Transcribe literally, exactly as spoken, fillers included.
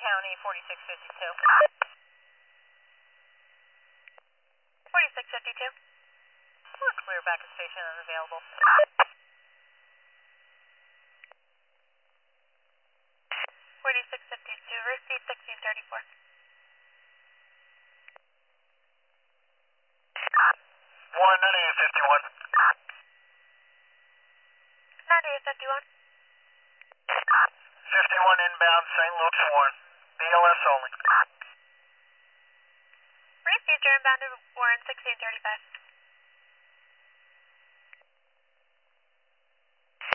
County, forty-six fifty-two. forty-six fifty-two. We're clear back at station unavailable. forty-six fifty-two, receipt sixteen thirty-four. one ninety-eight fifty-one. ninety-eight fifty-one. fifty-one inbound, Saint Luke's Warren. B L S only. Receipt, you're inbound to Warren, sixteen thirty-five.